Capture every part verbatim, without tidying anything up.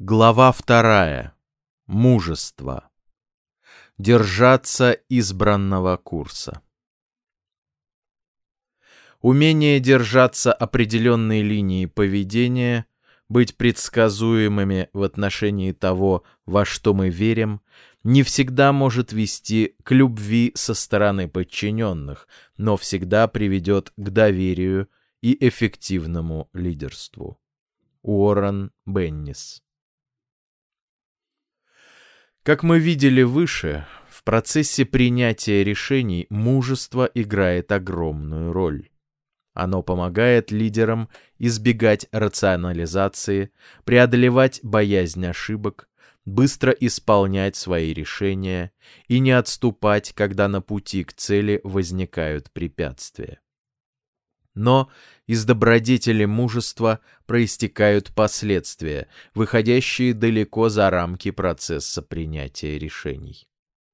Глава вторая. Мужество. Держаться избранного курса. Умение держаться определенной линии поведения, быть предсказуемыми в отношении того, во что мы верим, не всегда может вести к любви со стороны подчиненных, но всегда приведет к доверию и эффективному лидерству. Уоррен Беннис. Как мы видели выше, в процессе принятия решений мужество играет огромную роль. Оно помогает лидерам избегать рационализации, преодолевать боязнь ошибок, быстро исполнять свои решения и не отступать, когда на пути к цели возникают препятствия. Но из добродетели мужества проистекают последствия, выходящие далеко за рамки процесса принятия решений.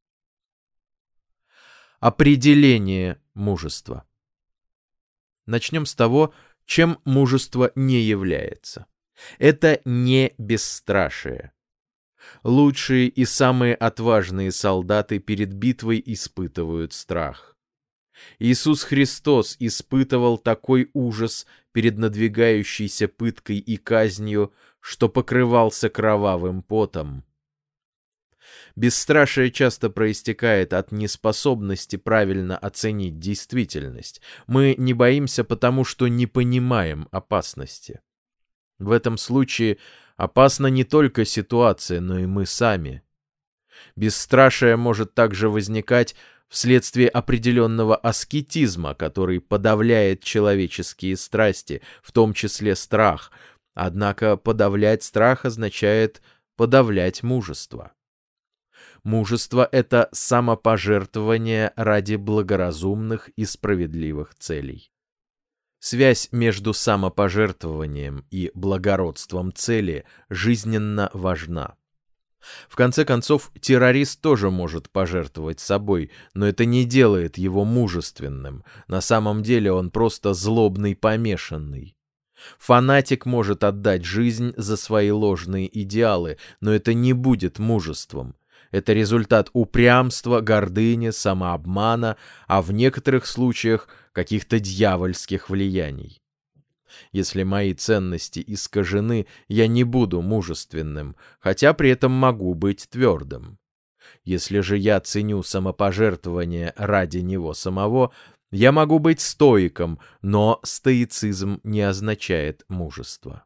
Определение мужества. Начнем с того, чем мужество не является. Это не бесстрашие. Лучшие и самые отважные солдаты перед битвой испытывают страх. Иисус Христос испытывал такой ужас перед надвигающейся пыткой и казнью, что покрывался кровавым потом. Бесстрашие часто проистекает от неспособности правильно оценить действительность. Мы не боимся, потому что не понимаем опасности. В этом случае опасна не только ситуация, но и мы сами. Бесстрашие может также возникать вследствие определенного аскетизма, который подавляет человеческие страсти, в том числе страх. Однако подавлять страх означает подавлять мужество. Мужество — это самопожертвование ради благоразумных и справедливых целей. Связь между самопожертвованием и благородством цели жизненно важна. В конце концов, террорист тоже может пожертвовать собой, но это не делает его мужественным. На самом деле он просто злобный помешанный. Фанатик может отдать жизнь за свои ложные идеалы, но это не будет мужеством. Это результат упрямства, гордыни, самообмана, а в некоторых случаях каких-то дьявольских влияний. Если мои ценности искажены, я не буду мужественным, хотя при этом могу быть твердым. Если же я ценю самопожертвование ради него самого, я могу быть стоиком, но стоицизм не означает мужество.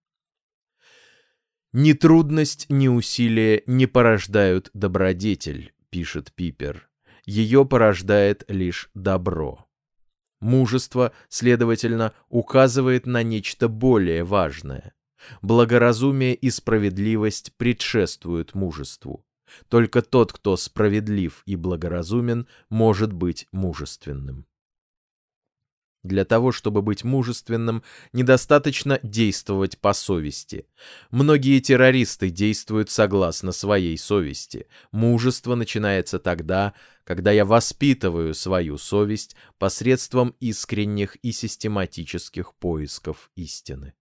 «Ни трудность, ни усилие не порождают добродетель», — пишет Пипер. «Ее порождает лишь добро». Мужество, следовательно, указывает на нечто более важное. Благоразумие и справедливость предшествуют мужеству. Только тот, кто справедлив и благоразумен, может быть мужественным. Для того, чтобы быть мужественным, недостаточно действовать по совести. Многие террористы действуют согласно своей совести. Мужество начинается тогда, когда я воспитываю свою совесть посредством искренних и систематических поисков истины.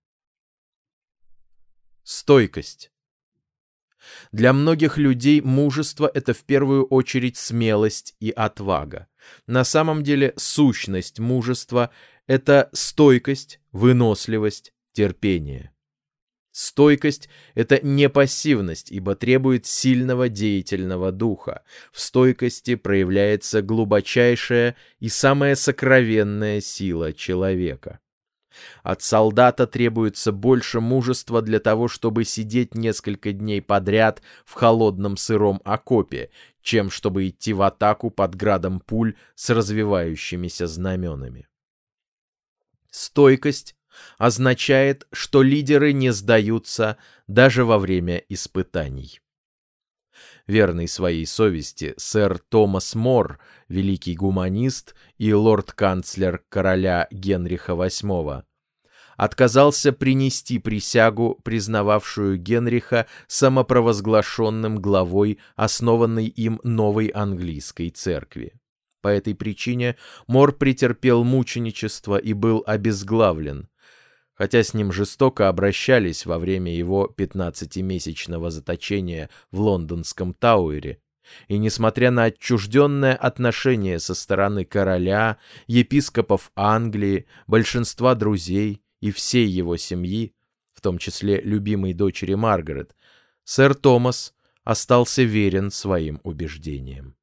Стойкость. Для многих людей мужество — это в первую очередь смелость и отвага. На самом деле сущность мужества — это стойкость, выносливость, терпение. Стойкость — это не пассивность, ибо требует сильного деятельного духа. В стойкости проявляется глубочайшая и самая сокровенная сила человека. От солдата требуется больше мужества для того, чтобы сидеть несколько дней подряд в холодном сыром окопе, чем чтобы идти в атаку под градом пуль с развивающимися знаменами. Стойкость означает, что лидеры не сдаются даже во время испытаний. Верный своей совести сэр Томас Мор, великий гуманист и лорд-канцлер короля Генриха восьмого, отказался принести присягу, признававшую Генриха самопровозглашенным главой основанной им новой английской церкви. По этой причине Мор претерпел мученичество и был обезглавлен. хотя с ним жестоко обращались во время его пятнадцатимесячного заточения в лондонском Тауэре, и несмотря на отчужденное отношение со стороны короля, епископов Англии, большинства друзей и всей его семьи, в том числе любимой дочери Маргарет, сэр Томас остался верен своим убеждениям.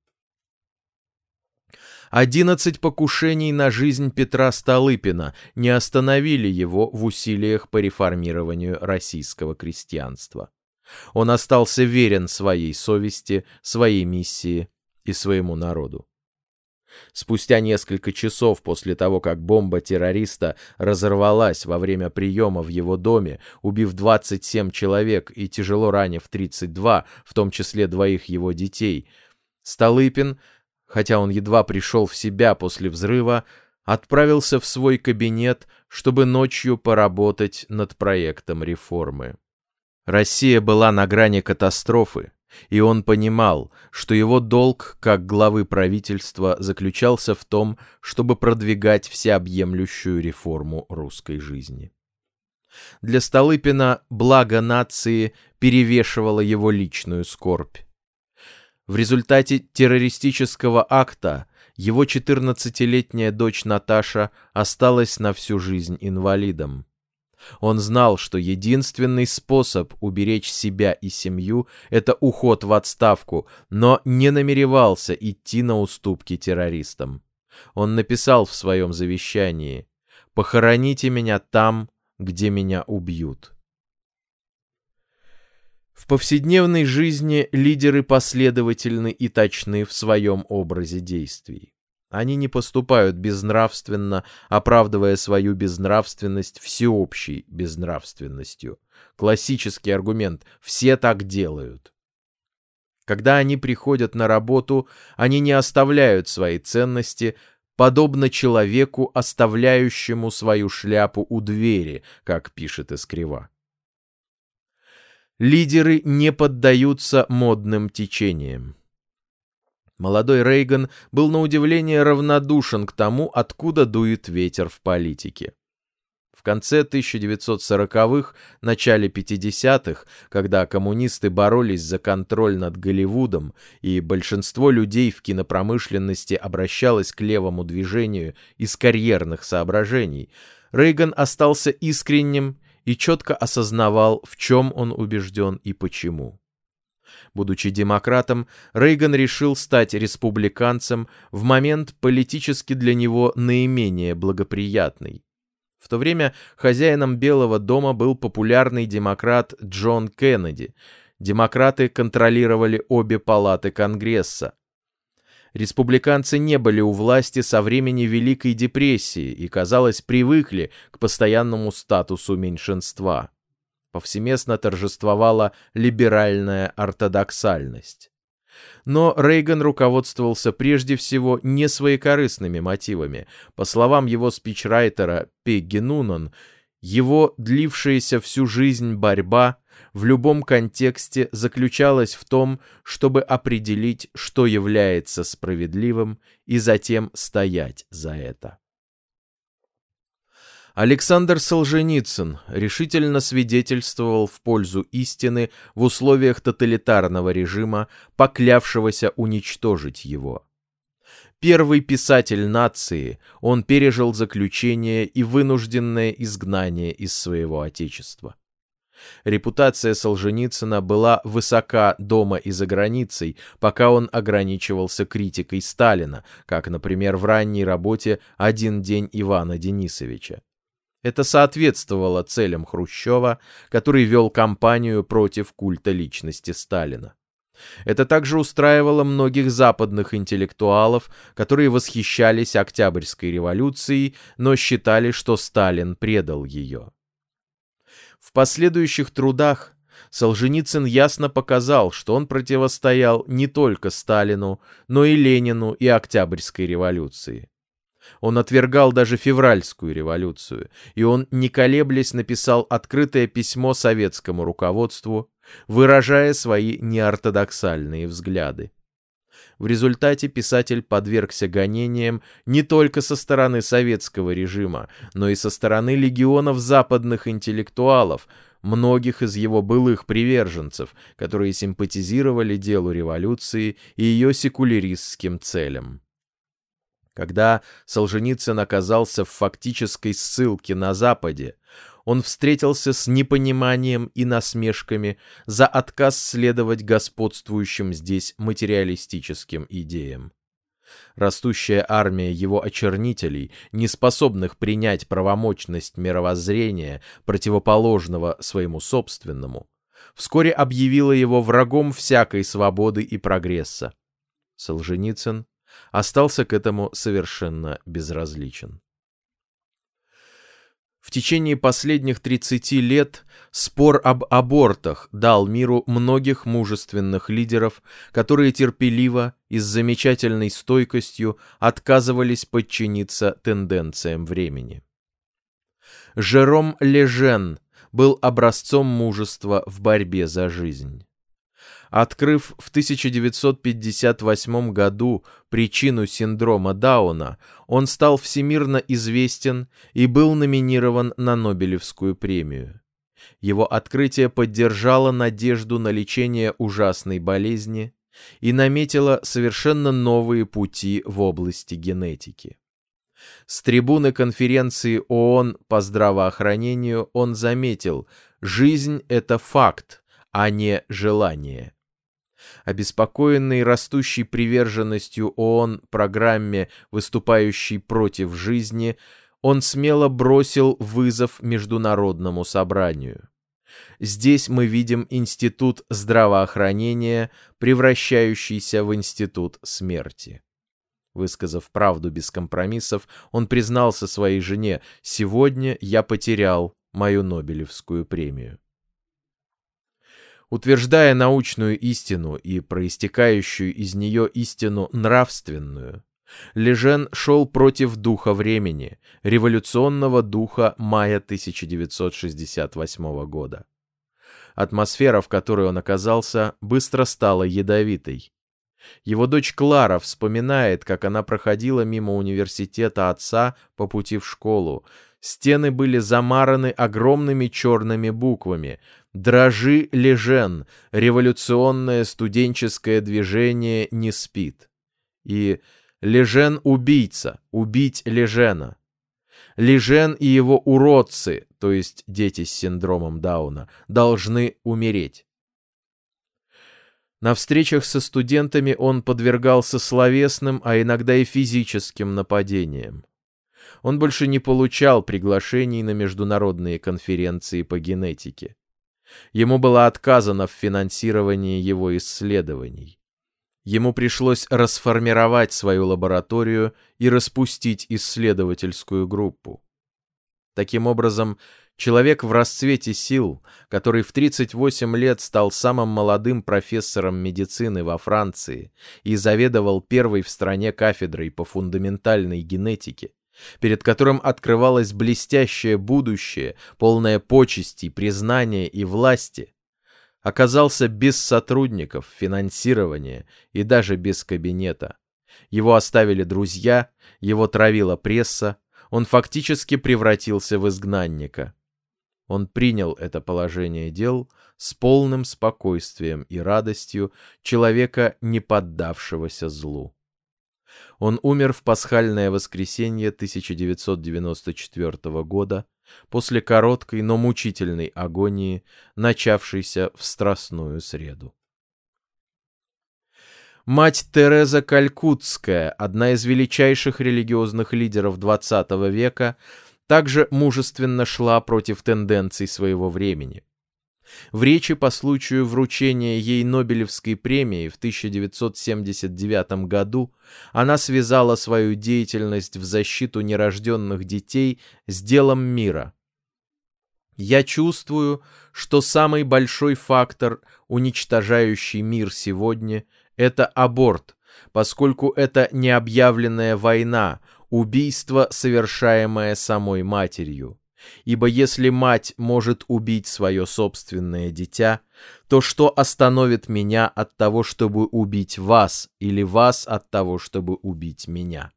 Одиннадцать покушений на жизнь Петра Столыпина не остановили его в усилиях по реформированию российского крестьянства. Он остался верен своей совести, своей миссии и своему народу. Спустя несколько часов после того, как бомба террориста разорвалась во время приема в его доме, убив двадцать семь человек и тяжело ранив тридцать два, в том числе двоих его детей, Столыпин, хотя он едва пришел в себя после взрыва, отправился в свой кабинет, чтобы ночью поработать над проектом реформы. Россия была на грани катастрофы, и он понимал, что его долг как главы правительства заключался в том, чтобы продвигать всеобъемлющую реформу русской жизни. Для Столыпина благо нации перевешивало его личную скорбь. В результате террористического акта его четырнадцатилетняя дочь Наташа осталась на всю жизнь инвалидом. Он знал, что единственный способ уберечь себя и семью – это уход в отставку, но не намеревался идти на уступки террористам. Он написал в своем завещании: «Похороните меня там, где меня убьют». В повседневной жизни лидеры последовательны и точны в своем образе действий. Они не поступают безнравственно, оправдывая свою безнравственность всеобщей безнравственностью. Классический аргумент «все так делают». Когда они приходят на работу, они не оставляют свои ценности, подобно человеку, оставляющему свою шляпу у двери, как пишет Эскрива. Лидеры не поддаются модным течениям. Молодой Рейган был на удивление равнодушен к тому, откуда дует ветер в политике. В конце тысяча девятьсот сороковых, начале пятидесятых, когда коммунисты боролись за контроль над Голливудом, и большинство людей в кинопромышленности обращалось к левому движению из карьерных соображений, Рейган остался искренним и четко осознавал, в чем он убежден и почему. Будучи демократом, Рейган решил стать республиканцем в момент политически для него наименее благоприятный. В то время хозяином Белого дома был популярный демократ Джон Кеннеди. Демократы контролировали обе палаты Конгресса. Республиканцы не были у власти со времени Великой депрессии и, казалось, привыкли к постоянному статусу меньшинства. Повсеместно торжествовала либеральная ортодоксальность. Но Рейган руководствовался прежде всего не своекорыстными мотивами. По словам его спичрайтера Пегги Нунан, его длившаяся всю жизнь борьба в любом контексте заключалась в том, чтобы определить, что является справедливым, и затем стоять за это. Александр Солженицын решительно свидетельствовал в пользу истины в условиях тоталитарного режима, поклявшегося уничтожить его. Первый писатель нации, он пережил заключение и вынужденное изгнание из своего отечества. Репутация Солженицына была высока дома и за границей, пока он ограничивался критикой Сталина, как, например, в ранней работе «Один день Ивана Денисовича». Это соответствовало целям Хрущева, который вел кампанию против культа личности Сталина. Это также устраивало многих западных интеллектуалов, которые восхищались Октябрьской революцией, но считали, что Сталин предал ее. В последующих трудах Солженицын ясно показал, что он противостоял не только Сталину, но и Ленину и Октябрьской революции. Он отвергал даже февральскую революцию, и он, не колеблясь, написал открытое письмо советскому руководству, выражая свои неортодоксальные взгляды. В результате писатель подвергся гонениям не только со стороны советского режима, но и со стороны легионов западных интеллектуалов, многих из его былых приверженцев, которые симпатизировали делу революции и ее секуляристским целям. Когда Солженицын оказался в фактической ссылке на Западе, он встретился с непониманием и насмешками за отказ следовать господствующим здесь материалистическим идеям. Растущая армия его очернителей, не способных принять правомочность мировоззрения, противоположного своему собственному, вскоре объявила его врагом всякой свободы и прогресса. Солженицын остался к этому совершенно безразличен. В течение последних тридцати лет спор об абортах дал миру многих мужественных лидеров, которые терпеливо и с замечательной стойкостью отказывались подчиниться тенденциям времени. Жером Лежен был образцом мужества в борьбе за жизнь. Открыв в тысяча девятьсот пятьдесят восьмом году причину синдрома Дауна, он стал всемирно известен и был номинирован на Нобелевскую премию. Его открытие поддержало надежду на лечение ужасной болезни и наметило совершенно новые пути в области генетики. С трибуны конференции ООН по здравоохранению он заметил: «Жизнь — это факт, а не желание». Обеспокоенный растущей приверженностью ООН программе, выступающей против жизни, он смело бросил вызов международному собранию. Здесь мы видим институт здравоохранения, превращающийся в институт смерти. Высказав правду без компромиссов, он признался своей жене: «Сегодня я потерял мою Нобелевскую премию». Утверждая научную истину и проистекающую из нее истину нравственную, Лежен шел против духа времени, революционного духа мая тысяча девятьсот шестьдесят восьмого года. Атмосфера, в которой он оказался, быстро стала ядовитой. Его дочь Клара вспоминает, как она проходила мимо университета отца по пути в школу. Стены были замараны огромными черными буквами: «Дрожи, Лежен, революционное студенческое движение не спит». И «Лежен убийца, убить Лежена». Лежен и его уродцы, то есть дети с синдромом Дауна, должны умереть. На встречах со студентами он подвергался словесным, а иногда и физическим нападениям. Он больше не получал приглашений на международные конференции по генетике. Ему было отказано в финансировании его исследований. Ему пришлось расформировать свою лабораторию и распустить исследовательскую группу. Таким образом, человек в расцвете сил, который в тридцать восемь лет стал самым молодым профессором медицины во Франции и заведовал первой в стране кафедрой по фундаментальной генетике, перед которым открывалось блестящее будущее, полное почестей, признания и власти, оказался без сотрудников, финансирования и даже без кабинета. Его оставили друзья, его травила пресса, он фактически превратился в изгнанника. Он принял это положение дел с полным спокойствием и радостью человека, не поддавшегося злу. Он умер в пасхальное воскресенье тысяча девятьсот девяносто четвёртого года после короткой, но мучительной агонии, начавшейся в Страстную среду. Мать Тереза Калькутская, одна из величайших религиозных лидеров двадцатого века, также мужественно шла против тенденций своего времени. В речи по случаю вручения ей Нобелевской премии в тысяча девятьсот семьдесят девятом году она связала свою деятельность в защиту нерожденных детей с делом мира. «Я чувствую, что самый большой фактор, уничтожающий мир сегодня, это аборт, поскольку это необъявленная война, убийство, совершаемое самой матерью. Ибо если мать может убить свое собственное дитя, то что остановит меня от того, чтобы убить вас, или вас от того, чтобы убить меня?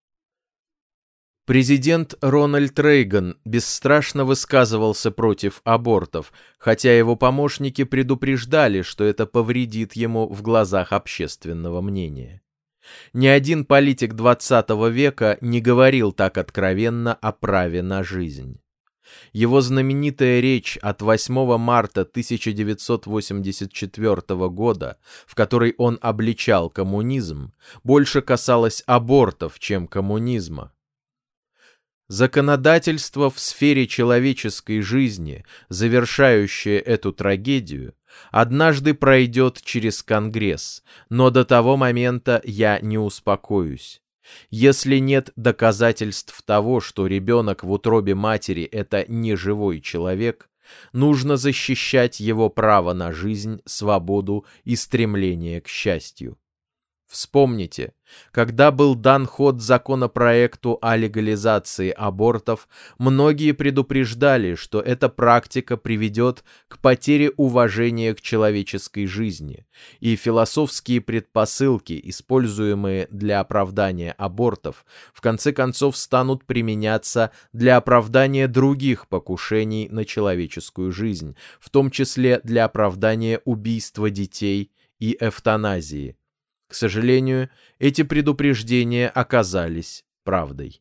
Президент Рональд Рейган бесстрашно высказывался против абортов, хотя его помощники предупреждали, что это повредит ему в глазах общественного мнения. Ни один политик двадцатого века не говорил так откровенно о праве на жизнь. Его знаменитая речь от восьмого марта тысяча девятьсот восемьдесят четвёртого года, в которой он обличал коммунизм, больше касалась абортов, чем коммунизма. Законодательство в сфере человеческой жизни, завершающее эту трагедию, однажды пройдет через Конгресс, но до того момента я не успокоюсь. Если нет доказательств того, что ребенок в утробе матери – это не живой человек, нужно защищать его право на жизнь, свободу и стремление к счастью. Вспомните, когда был дан ход законопроекту о легализации абортов, многие предупреждали, что эта практика приведет к потере уважения к человеческой жизни, и философские предпосылки, используемые для оправдания абортов, в конце концов станут применяться для оправдания других покушений на человеческую жизнь, в том числе для оправдания убийства детей и эвтаназии. К сожалению, эти предупреждения оказались правдой.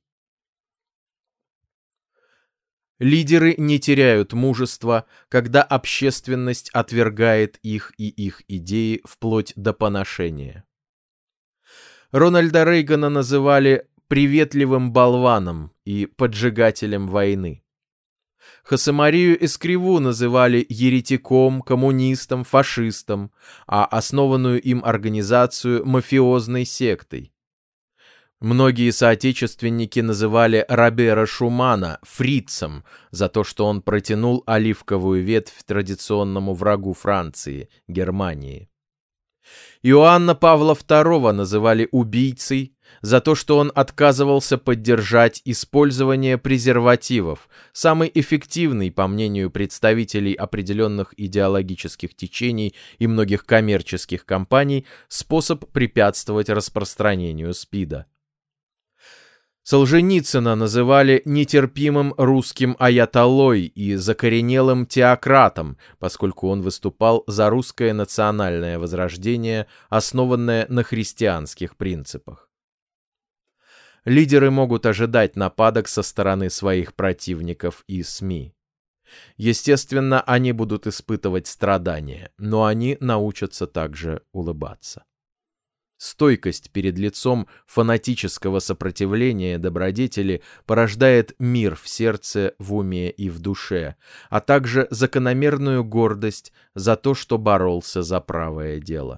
Лидеры не теряют мужества, когда общественность отвергает их и их идеи вплоть до поношения. Рональда Рейгана называли приветливым болваном и поджигателем войны. Хосе-Марию Эскриву называли еретиком, коммунистом, фашистом, а основанную им организацию мафиозной сектой. Многие соотечественники называли Робера Шумана фрицем за то, что он протянул оливковую ветвь традиционному врагу Франции, Германии. Иоанна Павла второго называли убийцей за то, что он отказывался поддержать использование презервативов, самый эффективный, по мнению представителей определенных идеологических течений и многих коммерческих компаний, способ препятствовать распространению СПИДа. Солженицына называли нетерпимым русским аятоллой и закоренелым теократом, поскольку он выступал за русское национальное возрождение, основанное на христианских принципах. Лидеры могут ожидать нападок со стороны своих противников и СМИ. Естественно, они будут испытывать страдания, но они научатся также улыбаться. Стойкость перед лицом фанатического сопротивления добродетели порождает мир в сердце, в уме и в душе, а также закономерную гордость за то, что боролся за правое дело.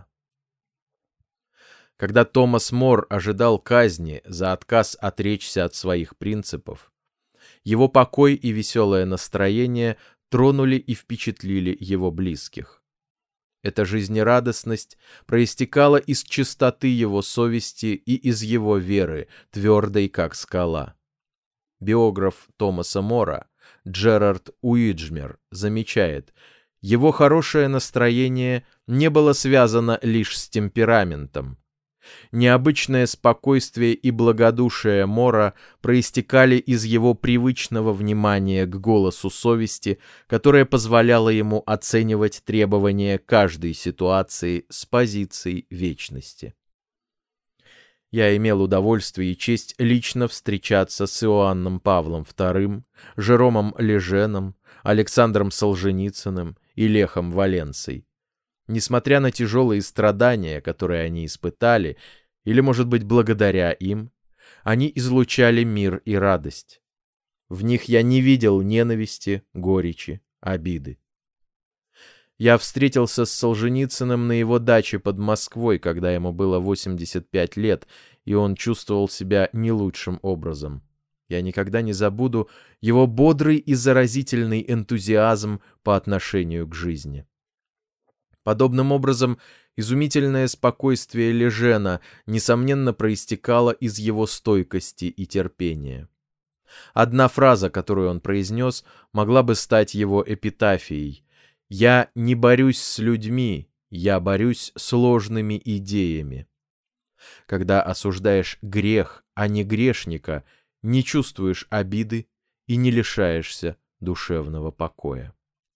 Когда Томас Мор ожидал казни за отказ отречься от своих принципов, его покой и веселое настроение тронули и впечатлили его близких. Эта жизнерадостность проистекала из чистоты его совести и из его веры, твердой как скала. Биограф Томаса Мора Джерард Уиджмер замечает, его хорошее настроение не было связано лишь с темпераментом. Необычное спокойствие и благодушие Мора проистекали из его привычного внимания к голосу совести, которое позволяло ему оценивать требования каждой ситуации с позицией вечности. Я имел удовольствие и честь лично встречаться с Иоанном Павлом вторым, Жеромом Леженом, Александром Солженицыным и Лехом Валенсой. Несмотря на тяжелые страдания, которые они испытали, или, может быть, благодаря им, они излучали мир и радость. В них я не видел ненависти, горечи, обиды. Я встретился с Солженицыным на его даче под Москвой, когда ему было восемьдесят пять лет, и он чувствовал себя не лучшим образом. Я никогда не забуду его бодрый и заразительный энтузиазм по отношению к жизни. Подобным образом, изумительное спокойствие Лежена, несомненно, проистекало из его стойкости и терпения. Одна фраза, которую он произнес, могла бы стать его эпитафией: «Я не борюсь с людьми, я борюсь с ложными идеями». Когда осуждаешь грех, а не грешника, не чувствуешь обиды и не лишаешься душевного покоя.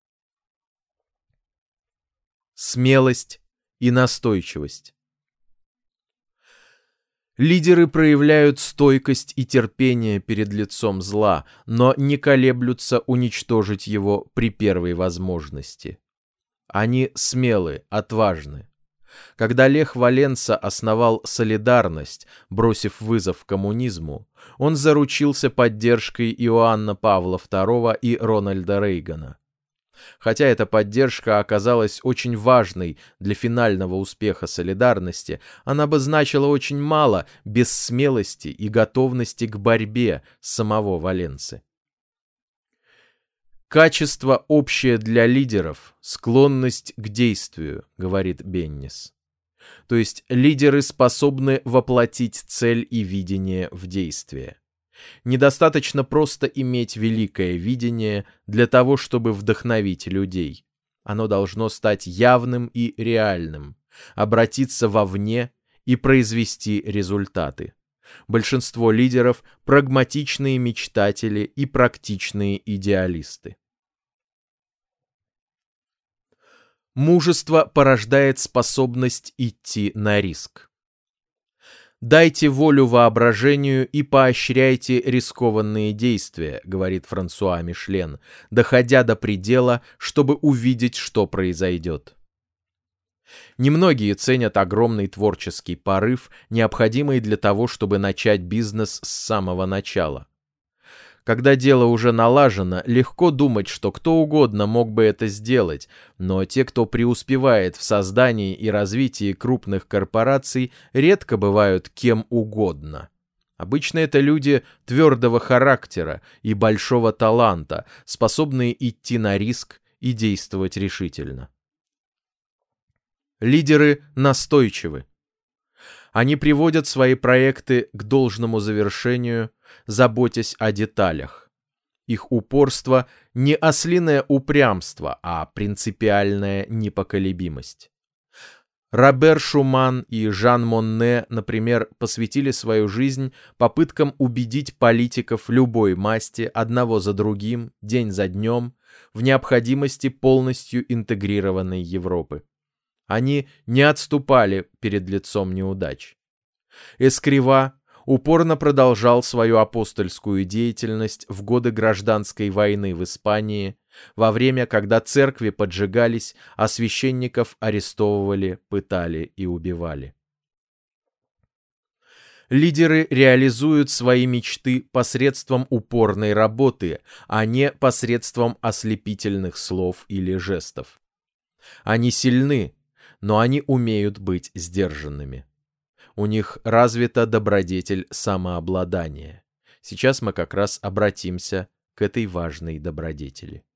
Смелость и настойчивость. Лидеры проявляют стойкость и терпение перед лицом зла, но не колеблются уничтожить его при первой возможности. Они смелы, отважны. Когда Лех Валенса основал «Солидарность», бросив вызов коммунизму, он заручился поддержкой Иоанна Павла второго и Рональда Рейгана. Хотя эта поддержка оказалась очень важной для финального успеха солидарности, она бы значила очень мало без смелости и готовности к борьбе самого Валенсы. «Качество общее для лидеров – склонность к действию», — говорит Беннис. То есть лидеры способны воплотить цель и видение в действие. Недостаточно просто иметь великое видение для того, чтобы вдохновить людей. Оно должно стать явным и реальным, обратиться вовне и произвести результаты. Большинство лидеров – прагматичные мечтатели и практичные идеалисты. Мужество порождает способность идти на риск. «Дайте волю воображению и поощряйте рискованные действия», говорит Франсуа Мишлен, доходя до предела, чтобы увидеть, что произойдет. Немногие ценят огромный творческий порыв, необходимый для того, чтобы начать бизнес с самого начала. Когда дело уже налажено, легко думать, что кто угодно мог бы это сделать, но те, кто преуспевает в создании и развитии крупных корпораций, редко бывают кем угодно. Обычно это люди твердого характера и большого таланта, способные идти на риск и действовать решительно. Лидеры настойчивы. Они приводят свои проекты к должному завершению, заботясь о деталях. Их упорство не ослиное упрямство, а принципиальная непоколебимость. Робер Шуман и Жан Монне, например, посвятили свою жизнь попыткам убедить политиков любой масти одного за другим, день за днем, в необходимости полностью интегрированной Европы. Они не отступали перед лицом неудач. Эскрива упорно продолжал свою апостольскую деятельность в годы гражданской войны в Испании, во время, когда церкви поджигались, а священников арестовывали, пытали и убивали. Лидеры реализуют свои мечты посредством упорной работы, а не посредством ослепительных слов или жестов. Они сильны, но они умеют быть сдержанными. У них развита добродетель самообладания. Сейчас мы как раз обратимся к этой важной добродетели.